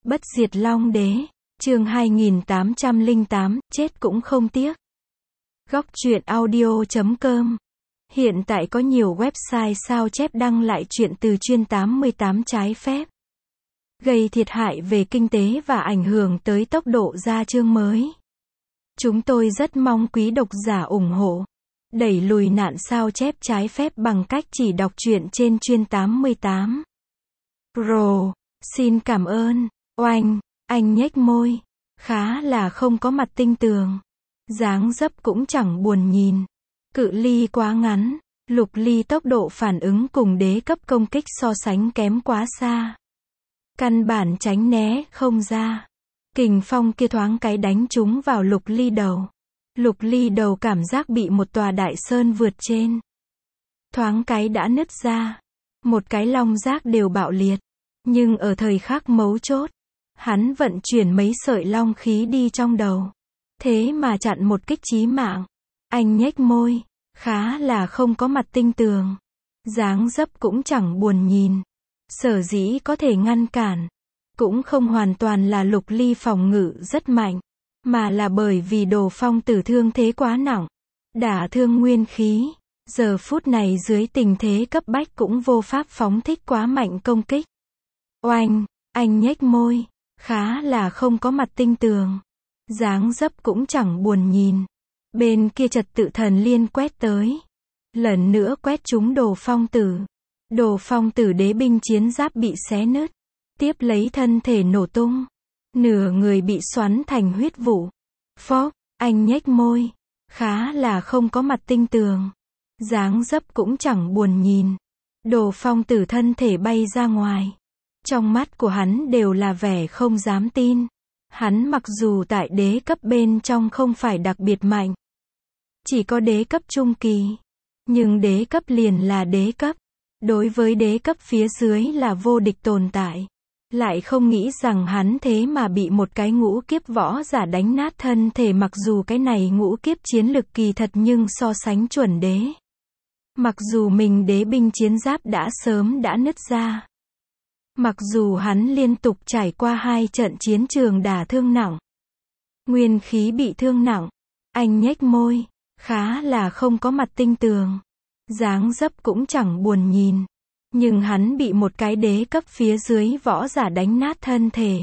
Bất diệt Long Đế, chương 2808, chết cũng không tiếc. Góc truyện audio.com. Hiện tại có nhiều website sao chép đăng lại truyện từ chuyên 88 trái phép, gây thiệt hại về kinh tế và ảnh hưởng tới tốc độ ra chương mới. Chúng tôi rất mong quý độc giả ủng hộ, đẩy lùi nạn sao chép trái phép bằng cách chỉ đọc truyện trên chuyên 88. Pro, xin cảm ơn. Oanh, anh nhếch môi, khá là không có mặt tinh tường. Dáng dấp cũng chẳng buồn nhìn. Cự ly quá ngắn, lục ly tốc độ phản ứng cùng đế cấp công kích so sánh kém quá xa. Căn bản tránh né không ra. Kình phong kia thoáng cái đánh trúng vào lục ly đầu. Lục ly đầu cảm giác bị một tòa đại sơn vượt trên. Thoáng cái đã nứt ra. Một cái long giác đều bạo liệt. Nhưng ở thời khắc mấu chốt, hắn vận chuyển mấy sợi long khí đi trong đầu. Thế mà chặn một kích chí mạng. Anh nhếch môi, khá là không có mặt tinh tường. Dáng dấp cũng chẳng buồn nhìn. Sở dĩ có thể ngăn cản, cũng không hoàn toàn là lục ly phòng ngự rất mạnh, mà là bởi vì Đồ Phong Tử thương thế quá nặng, đả thương nguyên khí. Giờ phút này dưới tình thế cấp bách cũng vô pháp phóng thích quá mạnh công kích. Oanh, anh nhếch môi, khá là không có mặt tinh tường. Dáng dấp cũng chẳng buồn nhìn. Bên kia Trật Tự Thần Liên quét tới. Lần nữa quét trúng Đồ Phong Tử. Đồ Phong Tử đế binh chiến giáp bị xé nứt. Tiếp lấy thân thể nổ tung. Nửa người bị xoắn thành huyết vụ. Phốc, anh nhếch môi. Khá là không có mặt tinh tường. Dáng dấp cũng chẳng buồn nhìn. Đồ Phong Tử thân thể bay ra ngoài. Trong mắt của hắn đều là vẻ không dám tin. Hắn mặc dù tại đế cấp bên trong không phải đặc biệt mạnh, chỉ có đế cấp trung kỳ, nhưng đế cấp liền là đế cấp. Đối với đế cấp phía dưới là vô địch tồn tại. Lại không nghĩ rằng hắn thế mà bị một cái ngũ kiếp võ giả đánh nát thân thể, mặc dù cái này ngũ kiếp chiến lực kỳ thật nhưng so sánh chuẩn đế. Mặc dù mình đế binh chiến giáp đã sớm đã nứt ra. Mặc dù hắn liên tục trải qua 2 trận chiến trường đả thương nặng, nguyên khí bị thương nặng, anh nhếch môi, khá là không có mặt tinh tường. Dáng dấp cũng chẳng buồn nhìn. Nhưng hắn bị một cái đế cấp phía dưới võ giả đánh nát thân thể.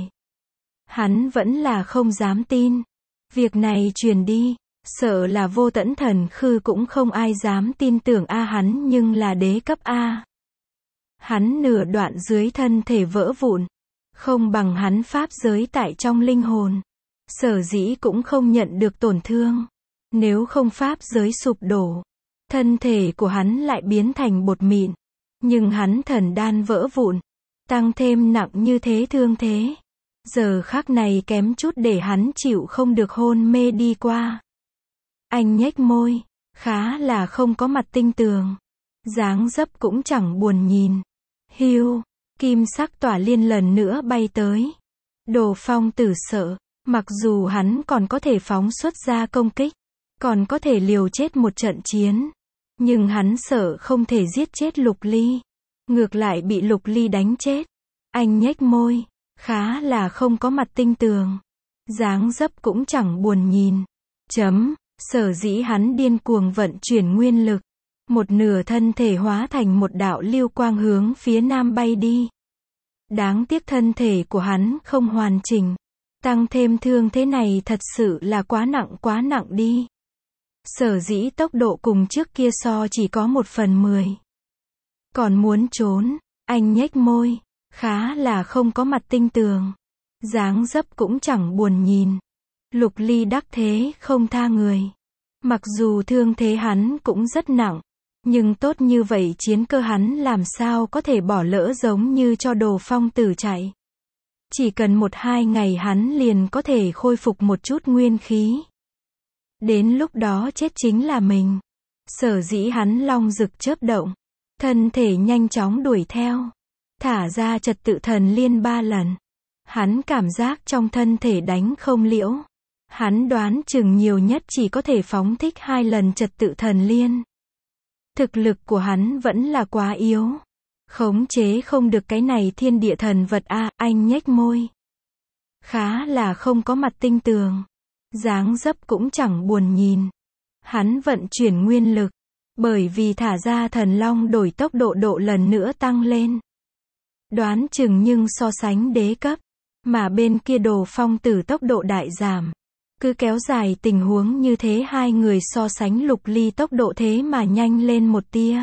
Hắn vẫn là không dám tin. Việc này truyền đi, sợ là Vô Tẫn Thần Khư cũng không ai dám tin tưởng hắn nhưng là đế cấp A. Hắn nửa đoạn dưới thân thể vỡ vụn, không bằng hắn pháp giới tại trong linh hồn. Sở dĩ cũng không nhận được tổn thương. Nếu không pháp giới sụp đổ, thân thể của hắn lại biến thành bột mịn. Nhưng hắn thần đan vỡ vụn, tăng thêm nặng như thế thương thế. Giờ khắc này kém chút để hắn chịu không được hôn mê đi qua. Anh nhếch môi, khá là không có mặt tinh tường. Dáng dấp cũng chẳng buồn nhìn. Hiu, kim sắc tỏa liên lần nữa bay tới. Đồ Phong Tử sợ, mặc dù hắn còn có thể phóng xuất ra công kích, còn có thể liều chết một trận chiến. Nhưng hắn sợ không thể giết chết Lục Ly. Ngược lại bị Lục Ly đánh chết. Anh nhếch môi, khá là không có mặt tinh tường. Dáng dấp cũng chẳng buồn nhìn. Sở dĩ hắn điên cuồng vận chuyển nguyên lực. Một nửa thân thể hóa thành một đạo lưu quang hướng phía nam bay đi. Đáng tiếc thân thể của hắn không hoàn chỉnh. Tăng thêm thương thế này thật sự là quá nặng đi. Sở dĩ tốc độ cùng trước kia so chỉ có 1/10. Còn muốn trốn, anh nhếch môi, khá là không có mặt tinh tường. Dáng dấp cũng chẳng buồn nhìn. Lục Ly đắc thế không tha người. Mặc dù thương thế hắn cũng rất nặng, nhưng tốt như vậy chiến cơ hắn làm sao có thể bỏ lỡ, giống như cho Đồ Phong Tử chạy. Chỉ cần 1-2 ngày hắn liền có thể khôi phục một chút nguyên khí. Đến lúc đó chết chính là mình. Sở dĩ hắn long rực chớp động, thân thể nhanh chóng đuổi theo, thả ra Trật Tự Thần Liên 3 lần. Hắn cảm giác trong thân thể đánh không liễu. Hắn đoán chừng nhiều nhất chỉ có thể phóng thích 2 lần Trật Tự Thần Liên. Thực lực của hắn vẫn là quá yếu. Khống chế không được cái này thiên địa thần vật a. Anh nhếch môi, khá là không có mặt tinh tường. Dáng dấp cũng chẳng buồn nhìn. Hắn vận chuyển nguyên lực, bởi vì thả ra thần long đổi tốc độ lần nữa tăng lên. Đoán chừng nhưng so sánh đế cấp, mà bên kia Đồ Phong Tử tốc độ đại giảm. Cứ kéo dài tình huống như thế, hai người so sánh, Lục Ly tốc độ thế mà nhanh lên một tia.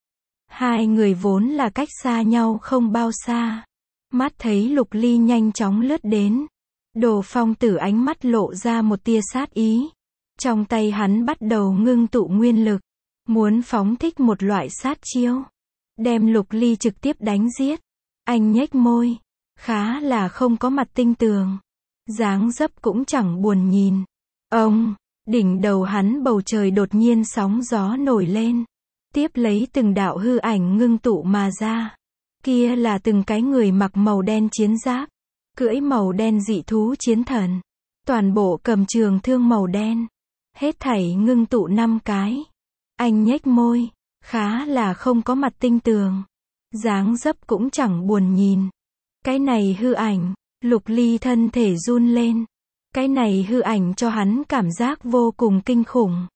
Hai người vốn là cách xa nhau không bao xa. Mắt thấy Lục Ly nhanh chóng lướt đến. Đồ Phong Tử ánh mắt lộ ra một tia sát ý. Trong tay hắn bắt đầu ngưng tụ nguyên lực, muốn phóng thích một loại sát chiêu, đem Lục Ly trực tiếp đánh giết. Anh nhếch môi, khá là không có mặt tinh tường. Dáng dấp cũng chẳng buồn nhìn. Ông, đỉnh đầu hắn bầu trời đột nhiên sóng gió nổi lên. Tiếp lấy từng đạo hư ảnh ngưng tụ mà ra. Kia là từng cái người mặc màu đen chiến giáp, cưỡi màu đen dị thú chiến thần. Toàn bộ cầm trường thương màu đen. Hết thảy ngưng tụ 5 cái. Anh nhếch môi, khá là không có mặt tinh tường. Dáng dấp cũng chẳng buồn nhìn. Cái này hư ảnh, Lục Ly thân thể run lên. Cái này hư ảnh cho hắn cảm giác vô cùng kinh khủng.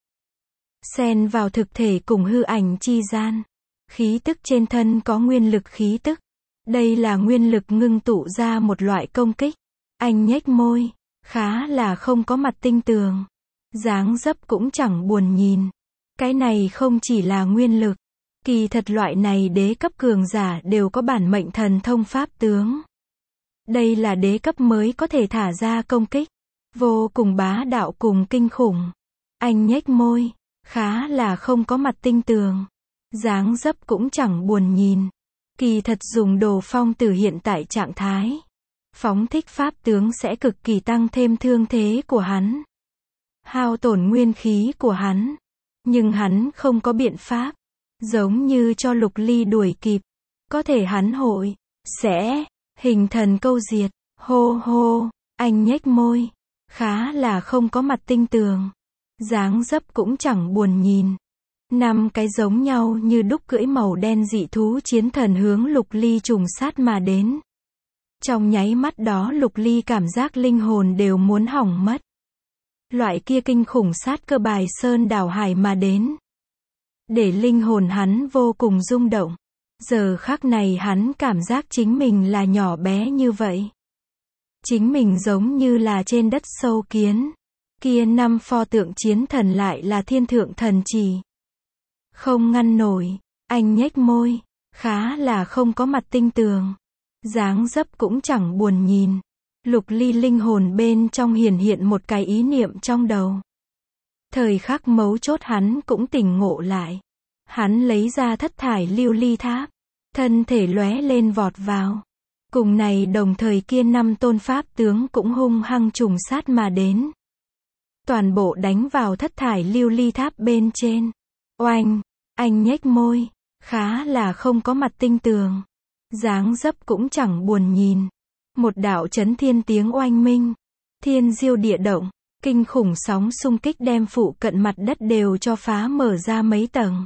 Xen vào thực thể cùng hư ảnh chi gian. Khí tức trên thân có nguyên lực khí tức. Đây là nguyên lực ngưng tụ ra một loại công kích. Anh nhếch môi, khá là không có mặt tinh tường. Dáng dấp cũng chẳng buồn nhìn. Cái này không chỉ là nguyên lực. Kỳ thật loại này đế cấp cường giả đều có bản mệnh thần thông pháp tướng. Đây là đế cấp mới có thể thả ra công kích. Vô cùng bá đạo cùng kinh khủng. Anh nhếch môi, khá là không có mặt tinh tường. Dáng dấp cũng chẳng buồn nhìn. Kỳ thật dùng Đồ Phong Tử hiện tại trạng thái, phóng thích pháp tướng sẽ cực kỳ tăng thêm thương thế của hắn, hao tổn nguyên khí của hắn. Nhưng hắn không có biện pháp. Giống như cho Lục Ly đuổi kịp. Có thể hắn hội, sẽ, hình thần câu diệt. Hô hô, anh nhếch môi. Khá là không có mặt tinh tường. Dáng dấp cũng chẳng buồn nhìn. 5 cái giống nhau như đúc cưỡi màu đen dị thú chiến thần hướng Lục Ly trùng sát mà đến. Trong nháy mắt đó Lục Ly cảm giác linh hồn đều muốn hỏng mất. Loại kia kinh khủng sát cơ bài sơn đảo hải mà đến. Để linh hồn hắn vô cùng rung động. Giờ khắc này hắn cảm giác chính mình là nhỏ bé như vậy. Chính mình giống như là trên đất sâu kiến. Kia 5 pho tượng chiến thần lại là thiên thượng thần chỉ. Không ngăn nổi, anh nhếch môi, khá là không có mặt tinh tường. Dáng dấp cũng chẳng buồn nhìn. Lục Ly linh hồn bên trong hiện một cái ý niệm trong đầu. Thời khắc mấu chốt hắn cũng tỉnh ngộ lại. Hắn lấy ra thất thải lưu ly tháp. Thân thể lóe lên vọt vào. Cùng này đồng thời kia 5 tôn pháp tướng cũng hung hăng trùng sát mà đến. Toàn bộ đánh vào thất thải lưu ly tháp bên trên. Oanh, anh nhếch môi, khá là không có mặt tinh tường. Dáng dấp cũng chẳng buồn nhìn. Một đạo chấn thiên tiếng oanh minh. Thiên diêu địa động. Kinh khủng sóng xung kích đem phụ cận mặt đất đều cho phá mở ra mấy tầng.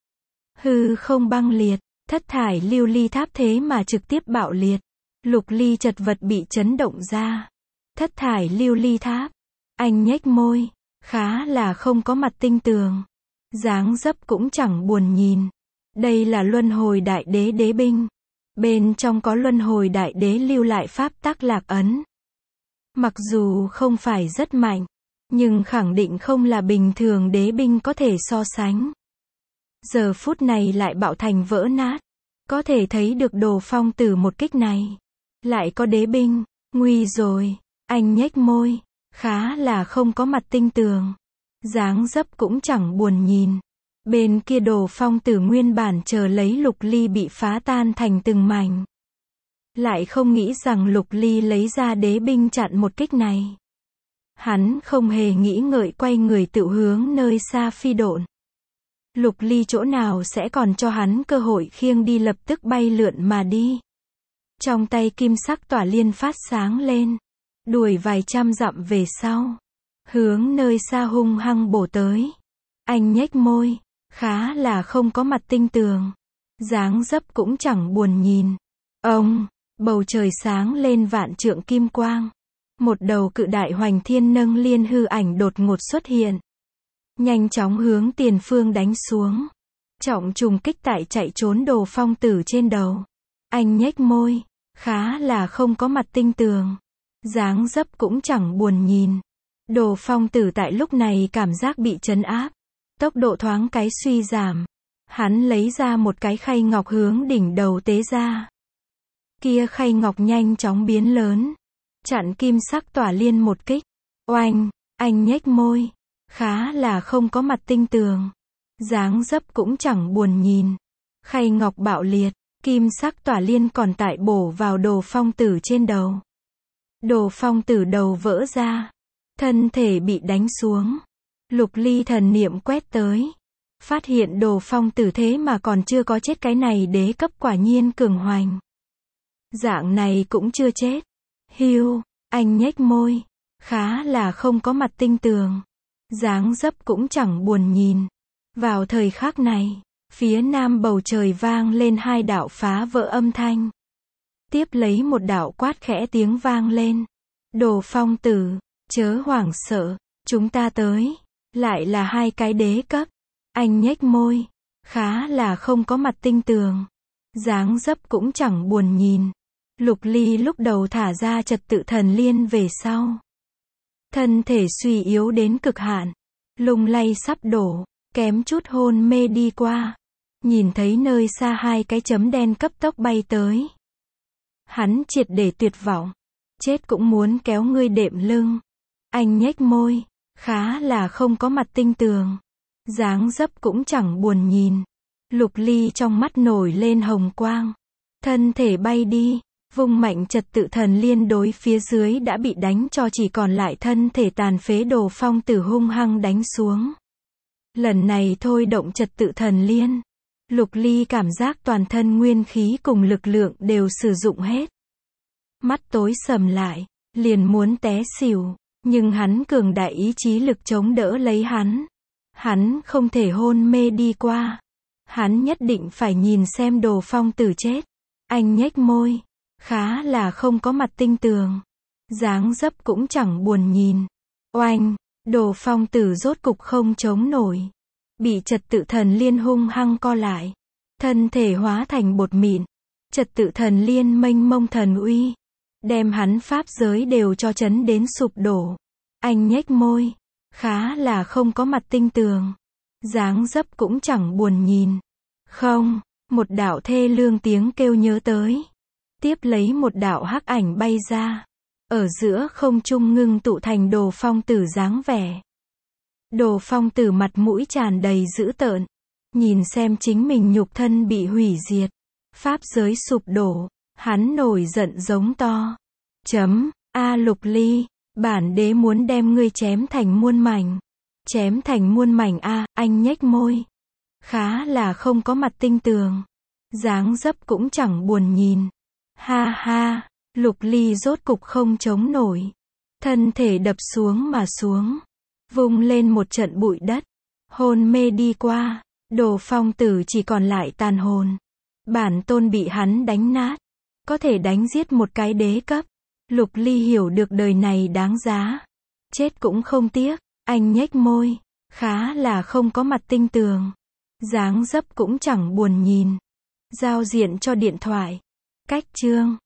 Hư không băng liệt. Thất thải lưu ly tháp thế mà trực tiếp bạo liệt. Lục Ly chật vật bị chấn động ra. Thất thải lưu ly tháp. Anh nhếch môi. Khá là không có mặt tinh tường. Dáng dấp cũng chẳng buồn nhìn. Đây là luân hồi đại đế đế binh. Bên trong có luân hồi đại đế lưu lại pháp tắc lạc ấn. Mặc dù không phải rất mạnh, nhưng khẳng định không là bình thường đế binh có thể so sánh. Giờ phút này lại bạo thành vỡ nát. Có thể thấy được Đồ Phong Tử một kích này. Lại có đế binh, nguy rồi. Anh nhếch môi, khá là không có mặt tinh tường. Dáng dấp cũng chẳng buồn nhìn. Bên kia Đồ Phong Tử nguyên bản chờ lấy Lục Ly bị phá tan thành từng mảnh. Lại không nghĩ rằng Lục Ly lấy ra đế binh chặn một kích này. Hắn không hề nghĩ ngợi quay người tự hướng nơi xa phi độn. Lục Ly chỗ nào sẽ còn cho hắn cơ hội khiêng đi, lập tức bay lượn mà đi. Trong tay kim sắc tỏa liên phát sáng lên. Đuổi vài trăm dặm về sau. Hướng nơi xa hung hăng bổ tới. Anh nhếch môi. Khá là không có mặt tinh tường. Dáng dấp cũng chẳng buồn nhìn. Ông, bầu trời sáng lên vạn trượng kim quang. Một đầu cự đại hoành thiên nâng liên hư ảnh đột ngột xuất hiện. Nhanh chóng hướng tiền phương đánh xuống. Trọng trùng kích tại chạy trốn Đồ Phong Tử trên đầu. Anh nhếch môi. Khá là không có mặt tinh tường. Dáng dấp cũng chẳng buồn nhìn. Đồ Phong Tử tại lúc này cảm giác bị trấn áp. Tốc độ thoáng cái suy giảm. Hắn lấy ra một cái khay ngọc hướng đỉnh đầu tế ra. Kia khay ngọc nhanh chóng biến lớn. Chặn kim sắc tỏa liên một kích. Oanh, anh nhếch môi. Khá là không có mặt tinh tường. Dáng dấp cũng chẳng buồn nhìn. Khay ngọc bạo liệt. Kim sắc tỏa liên còn tại bổ vào Đồ Phong Tử trên đầu. Đồ Phong Tử đầu vỡ ra. Thân thể bị đánh xuống. Lục Ly thần niệm quét tới. Phát hiện Đồ Phong Tử thế mà còn chưa có chết, cái này đế cấp quả nhiên cường hoành. Dạng này cũng chưa chết. Hiu, anh nhếch môi. Khá là không có mặt tinh tường. Dáng dấp cũng chẳng buồn nhìn. Vào thời khắc này, phía nam bầu trời vang lên hai đạo phá vỡ âm thanh. Tiếp lấy một đạo quát khẽ tiếng vang lên. Đồ Phong Tử, chớ hoảng sợ, chúng ta tới. Lại là hai cái đế cấp. Anh nhếch môi. Khá là không có mặt tinh tường. Dáng dấp cũng chẳng buồn nhìn. Lục Ly lúc đầu thả ra trật tự thần liên về sau. Thân thể suy yếu đến cực hạn. Lung lay sắp đổ. Kém chút hôn mê đi qua. Nhìn thấy nơi xa hai cái chấm đen cấp tốc bay tới. Hắn triệt để tuyệt vọng. Chết cũng muốn kéo ngươi đệm lưng. Anh nhếch môi. Khá là không có mặt tinh tường. Dáng dấp cũng chẳng buồn nhìn. Lục Ly trong mắt nổi lên hồng quang. Thân thể bay đi. Vung mạnh trật tự thần liên đối phía dưới đã bị đánh cho chỉ còn lại thân thể tàn phế Đồ Phong Tử hung hăng đánh xuống. Lần này thôi động trật tự thần liên. Lục Ly cảm giác toàn thân nguyên khí cùng lực lượng đều sử dụng hết. Mắt tối sầm lại. Liền muốn té xỉu. Nhưng hắn cường đại ý chí lực chống đỡ lấy hắn. Hắn không thể hôn mê đi qua. Hắn nhất định phải nhìn xem Đồ Phong Tử chết. Anh nhếch môi. Khá là không có mặt tinh tường. Dáng dấp cũng chẳng buồn nhìn. Oanh, Đồ Phong Tử rốt cục không chống nổi. Bị trật tự thần liên hung hăng co lại. Thân thể hóa thành bột mịn. Trật tự thần liên mênh mông thần uy. Đem hắn pháp giới đều cho chấn đến sụp đổ. Anh nhếch môi. Khá là không có mặt tinh tường. Dáng dấp cũng chẳng buồn nhìn. Không, một đạo thê lương tiếng kêu nhớ tới. Tiếp lấy một đạo hắc ảnh bay ra. Ở giữa không trung ngưng tụ thành Đồ Phong Tử dáng vẻ. Đồ Phong Tử mặt mũi tràn đầy dữ tợn. Nhìn xem chính mình nhục thân bị hủy diệt. Pháp giới sụp đổ. Hắn nổi giận giống to. A Lục Ly, bản đế muốn đem ngươi chém thành muôn mảnh. Chém thành muôn mảnh a, anh nhếch môi. Khá là không có mặt tinh tường. Dáng dấp cũng chẳng buồn nhìn. Ha ha, Lục Ly rốt cục không chống nổi. Thân thể đập xuống mà xuống. Vung lên một trận bụi đất. Hôn mê đi qua. Đồ Phong Tử chỉ còn lại tàn hồn. Bản tôn bị hắn đánh nát. Có thể đánh giết một cái đế cấp. Lục Ly hiểu được đời này đáng giá. Chết cũng không tiếc. Anh nhếch môi. Khá là không có mặt tinh tường. Dáng dấp cũng chẳng buồn nhìn. Giao diện cho điện thoại. Cách chương